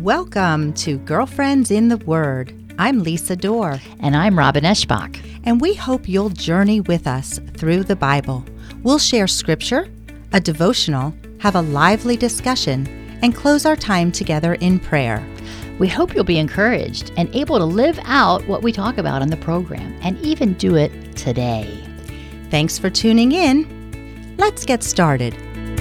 Welcome to Girlfriends in the Word. I'm Lisa Dorr. And I'm Robin Eschbach. And we hope you'll journey with us through the Bible. We'll share scripture, a devotional, have a lively discussion, and close our time together in prayer. We hope you'll be encouraged and able to live out what we talk about on the program and even do it today. Thanks for tuning in. Let's get started.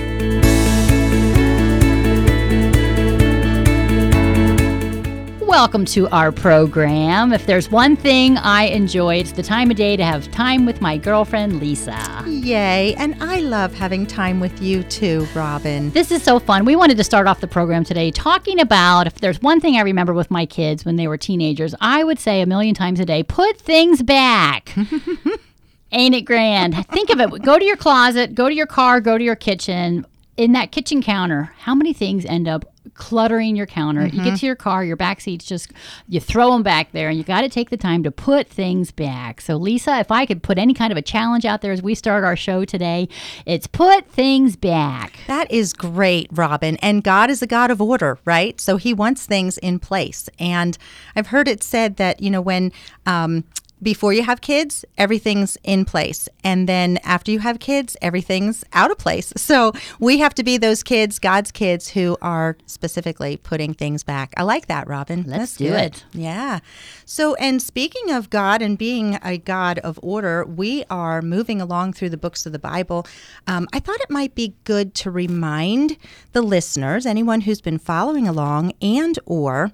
Welcome to our program. If there's one thing I enjoy, it's the time of day to have time with my girlfriend, Lisa. Yay, and I love having time with you too, Robin. This is so fun. We wanted to start off the program today talking about, if there's one thing I remember with my kids when they were teenagers, I would say a million times a day, put things back. Ain't it grand? Think of it. Go to your closet, go to your car, go to your kitchen. In that kitchen counter, how many things end up cluttering your counter? Mm-hmm. You get to your car, your back seats, you throw them back there, and you got to take the time to put things back. So, Lisa, if I could put any kind of a challenge out there as we start our show today, it's put things back. That is great, Robin. And God is a God of order, right? So he wants things in place. And I've heard it said that, when before you have kids, everything's in place. And then after you have kids, everything's out of place. So we have to be those kids, God's kids, who are specifically putting things back. I like that, Robin. Let's do it. Yeah. So, and speaking of God and being a God of order, we are moving along through the books of the Bible. I thought it might be good to remind the listeners, anyone who's been following along and or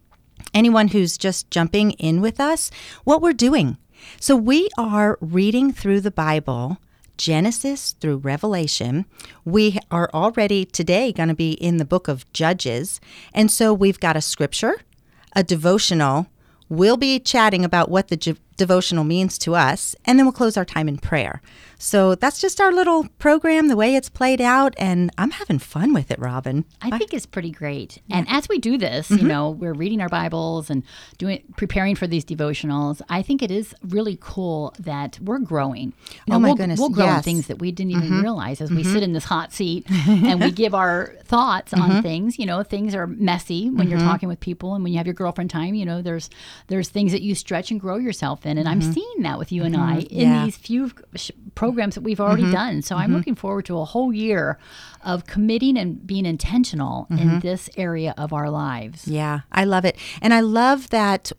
anyone who's just jumping in with us, what we're doing. So we are reading through the Bible, Genesis through Revelation. We are already today going to be in the book of Judges. And so we've got a scripture, a devotional. We'll be chatting about what the devotional means to us, and then we'll close our time in prayer. So that's just our little program, the way it's played out, and I'm having fun with it, Robin. I think it's pretty great. Yeah. And as we do this, we're reading our Bibles and preparing for these devotionals. I think it is really cool that we're growing. My goodness, we'll grow in yes. things that we didn't even realize as we sit in this hot seat and we give our thoughts on things. Things are messy when you're talking with people, and when you have your girlfriend time, there's things that you stretch and grow yourself in. And I'm seeing that with you and I in these few programs that we've already done. So I'm looking forward to a whole year of committing and being intentional in this area of our lives. Yeah, I love it. And I love that,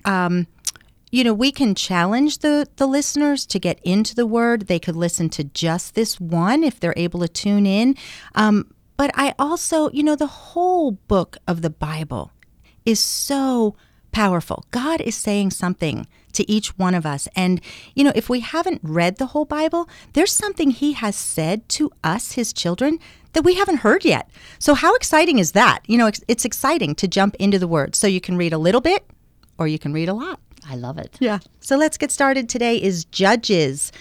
we can challenge the listeners to get into the Word. They could listen to just this one if they're able to tune in. But I also, the whole book of the Bible is so powerful. God is saying something to each one of us. And, if we haven't read the whole Bible, there's something he has said to us, his children, that we haven't heard yet. So how exciting is that? It's exciting to jump into the Word. So you can read a little bit or you can read a lot. I love it. Yeah. So let's get started. Today is Judges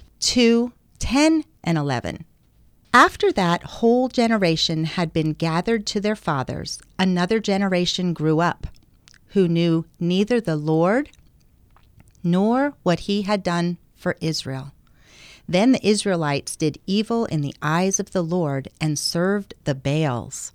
2:10 and 11. After that whole generation had been gathered to their fathers, another generation grew up, who knew neither the Lord nor what he had done for Israel. Then the Israelites did evil in the eyes of the Lord and served the Baals.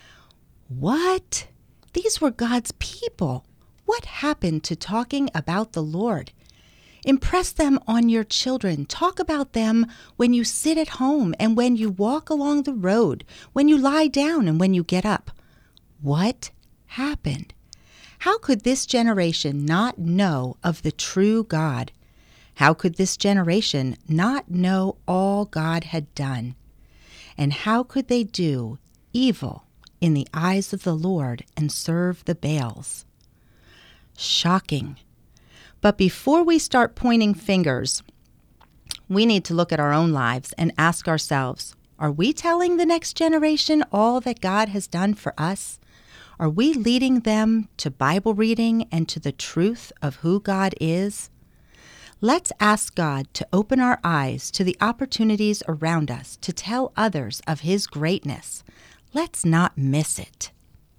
What? These were God's people. What happened to talking about the Lord? Impress them on your children. Talk about them when you sit at home and when you walk along the road, when you lie down and when you get up. What happened? How could this generation not know of the true God? How could this generation not know all God had done? And how could they do evil in the eyes of the Lord and serve the Baals? Shocking. But before we start pointing fingers, we need to look at our own lives and ask ourselves, are we telling the next generation all that God has done for us? Are we leading them to Bible reading and to the truth of who God is? Let's ask God to open our eyes to the opportunities around us to tell others of his greatness. Let's not miss it.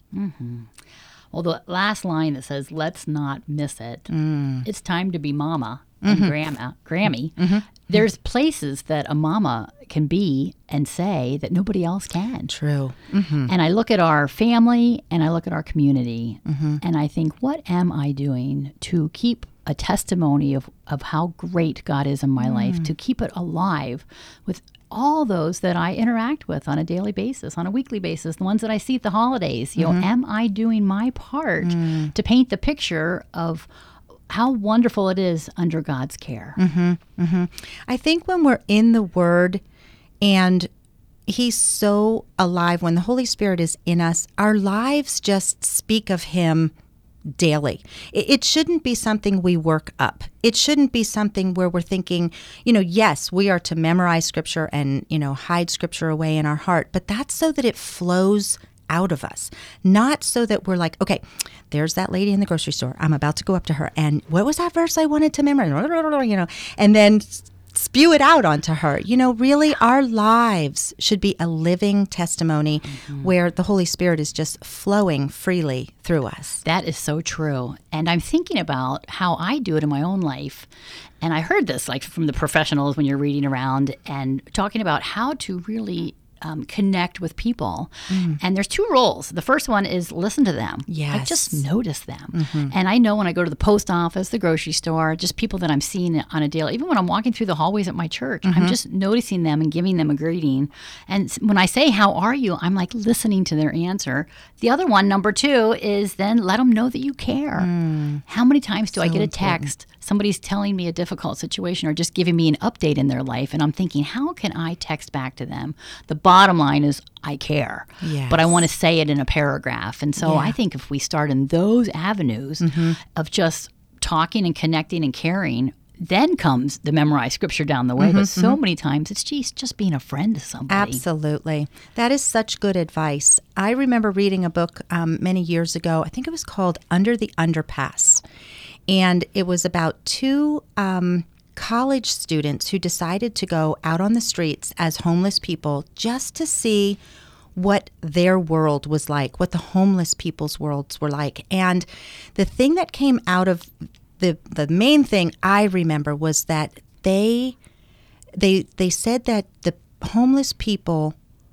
Well, the last line that says, let's not miss it, it's time to be mama and Grammy. There's places that a mama can be and say that nobody else can. True. And I look at our family and I look at our community and I think, what am I doing to keep a testimony of how great God is in my life, to keep it alive with all those that I interact with on a daily basis, on a weekly basis, the ones that I see at the holidays. Am I doing my part to paint the picture of how wonderful it is under God's care? I think when we're in the Word and He's so alive, when the Holy Spirit is in us, our lives just speak of Him daily. It shouldn't be something we work up. It shouldn't be something where we're thinking, yes, we are to memorize Scripture and, hide Scripture away in our heart, but that's so that it flows out of us, not so that we're like, okay, there's that lady in the grocery store. I'm about to go up to her. And what was that verse I wanted to memorize? And then spew it out onto her. Really, our lives should be a living testimony where the Holy Spirit is just flowing freely through us. That is so true. And I'm thinking about how I do it in my own life. And I heard this from the professionals when you're reading around and talking about how to really connect with people. And there's 2 rules. The first one is listen to them. Yes. Just notice them. And I know when I go to the post office, the grocery store, just people that I'm seeing on a daily, even when I'm walking through the hallways at my church, I'm just noticing them and giving them a greeting. And when I say, how are you? I'm listening to their answer. The other one, number 2, is then let them know that you care. How many times do I get a text? Somebody's telling me a difficult situation or just giving me an update in their life, and I'm thinking, how can I text back to them? The bottom line is I care, but I want to say it in a paragraph. And so I think if we start in those avenues of just talking and connecting and caring, then comes the memorized Scripture down the way. But so many times it's just being a friend to somebody. Absolutely. That is such good advice. I remember reading a book many years ago. I think it was called Under the Underpass. And it was about 2 college students who decided to go out on the streets as homeless people just to see what their world was like, what the homeless people's worlds were like. And the thing that came out of the main thing I remember was that they said that the homeless people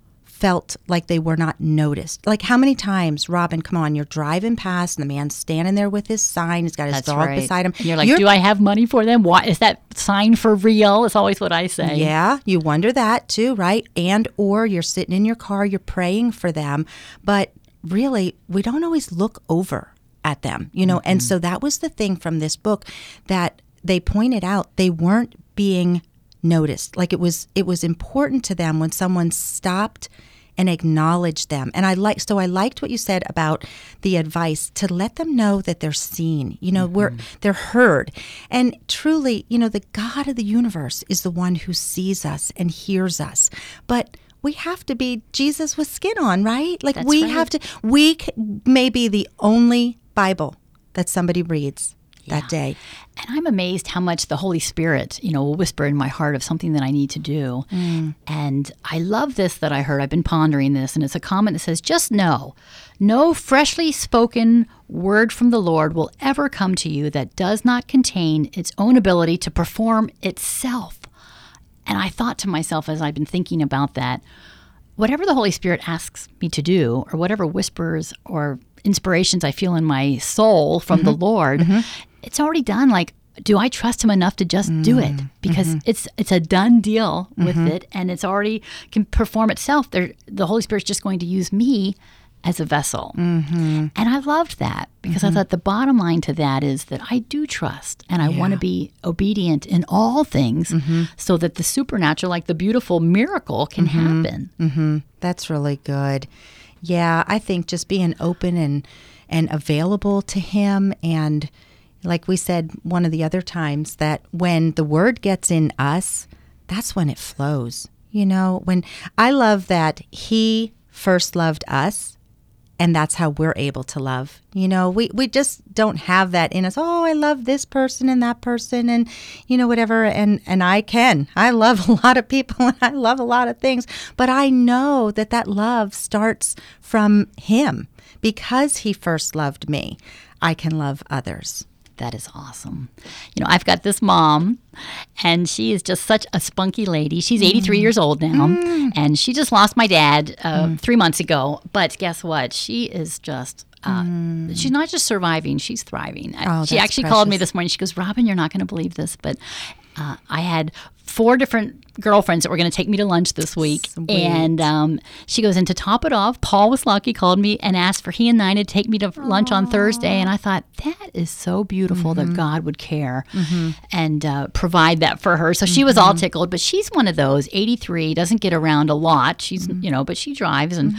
felt like they were not noticed. Like, how many times, Robin, come on, you're driving past and the man's standing there with his sign. He's got his dog beside him. And you're like, do I have money for them? Why is that sign for real? It's always what I say. Yeah, you wonder that too, right? And or you're sitting in your car, you're praying for them. But really, we don't always look over at them, And so that was the thing from this book that they pointed out. They weren't being noticed. Like, it was important to them when someone stopped and acknowledged them. And I liked what you said about the advice to let them know that they're seen. They're heard. And truly, the God of the universe is the one who sees us and hears us. But we have to be Jesus with skin on, right? Like, That's we right. have to. We may be the only Bible that somebody reads that day. And I'm amazed how much the Holy Spirit, will whisper in my heart of something that I need to do. And I love this that I heard. I've been pondering this, and it's a comment that says, just know, no freshly spoken word from the Lord will ever come to you that does not contain its own ability to perform itself. And I thought to myself as I've been thinking about that, whatever the Holy Spirit asks me to do, or whatever whispers or inspirations I feel in my soul from the Lord, it's already done. Like, do I trust Him enough to just do it? Because it's a done deal with it, and it's already can perform itself. The Holy Spirit's just going to use me as a vessel. And I loved that because I thought the bottom line to that is that I do trust, and I want to be obedient in all things so that the supernatural, like the beautiful miracle, can happen. That's really good. Yeah, I think just being open and available to Him, and like we said one of the other times, that when the Word gets in us, that's when it flows. When I love that He first loved us, and that's how we're able to love. We just don't have that in us. Oh, I love this person and that person and, whatever. And I love a lot of people and I love a lot of things. But I know that love starts from Him. Because He first loved me, I can love others. That is awesome. I've got this mom, and she is just such a spunky lady. She's 83 years old now, and she just lost my dad 3 months ago. But guess what? She is just... she's not just surviving, she's thriving. She actually called me this morning. She goes, Robin, you're not going to believe this, but I had 4 different girlfriends that were going to take me to lunch this week. Sweet. And she goes, and to top it off, Paul Waslocki called me and asked for he and Nina to take me to lunch on Thursday. And I thought, that is so beautiful that God would care and provide that for her. So she was all tickled, but she's one of those, 83, doesn't get around a lot. She's, but she drives. And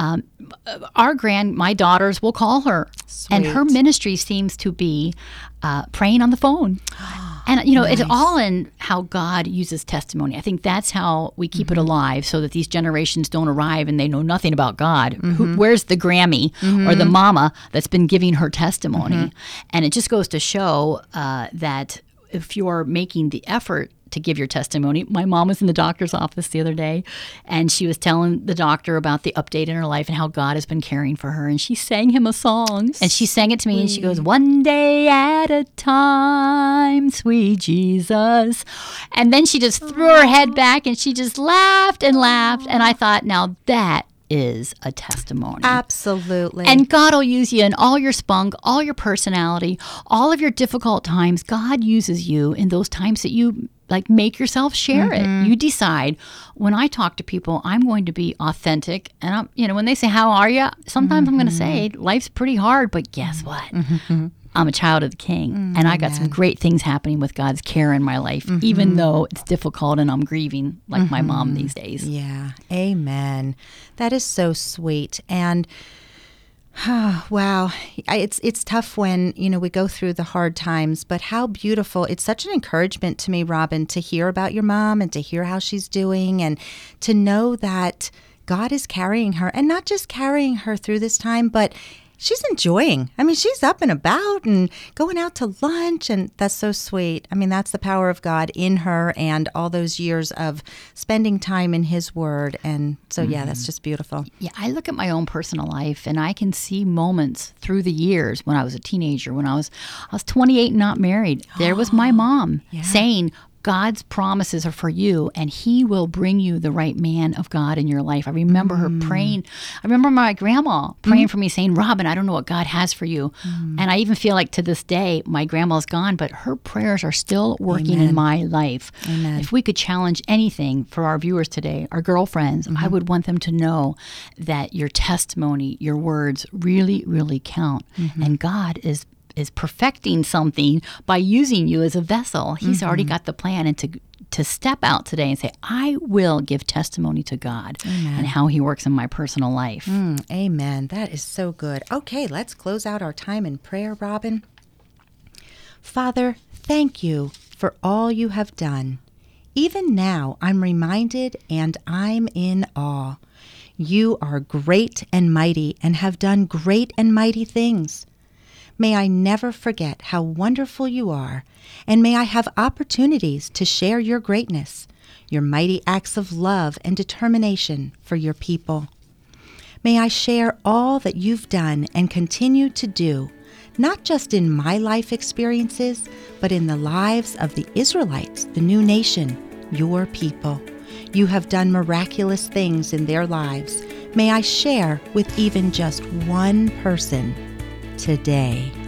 my daughters will call her. Sweet. And her ministry seems to be praying on the phone. And, Nice. It's all in how God uses testimony. I think that's how we keep it alive, so that these generations don't arrive and they know nothing about God. Where's the Grammy or the mama that's been giving her testimony? And it just goes to show that if you're making the effort to give your testimony. My mom was in the doctor's office the other day, and she was telling the doctor about the update in her life and how God has been caring for her. And she sang him a song, and she sang it to me, and she goes, "One day at a time, sweet Jesus." And then she just threw her head back, and she just laughed and laughed. And I thought, now that is a testimony. Absolutely. And God will use you in all your spunk, all your personality, all of your difficult times. God uses you in those times that you make yourself share it. You decide, when I talk to people, I'm going to be authentic. And when they say, "How are you?" Sometimes I'm going to say, "Life's pretty hard, but guess what? I'm a child of the King, and I got some great things happening with God's care in my life, even though it's difficult and I'm grieving like my mom these days." Yeah. Amen. That is so sweet. And wow, it's tough when, we go through the hard times, but how beautiful. It's such an encouragement to me, Robin, to hear about your mom and to hear how she's doing and to know that God is carrying her, and not just carrying her through this time, but she's enjoying. I mean, she's up and about and going out to lunch, and that's so sweet. I mean, that's the power of God in her and all those years of spending time in His Word. And so, yeah, that's just beautiful. Yeah, I look at my own personal life, and I can see moments through the years when I was a teenager, when I was 28 and not married. There was my mom saying, God's promises are for you, and He will bring you the right man of God in your life. I remember her praying. I remember my grandma praying for me, saying, "Robin, I don't know what God has for you." And I even feel like to this day, my grandma's gone, but her prayers are still working in my life. Amen. If we could challenge anything for our viewers today, our girlfriends, I would want them to know that your testimony, your words really, really count. And God is perfecting something by using you as a vessel. He's already got the plan, and to step out today and say, "I will give testimony to God." Amen. And how He works in my personal life. Amen. That is so good. Okay, let's close out our time in prayer, Robin. Father, thank you for all you have done. Even now, I'm reminded and I'm in awe. You are great and mighty and have done great and mighty things. May I never forget how wonderful you are, and may I have opportunities to share your greatness, your mighty acts of love and determination for your people. May I share all that you've done and continue to do, not just in my life experiences, but in the lives of the Israelites, the new nation, your people. You have done miraculous things in their lives. May I share with even just one person today.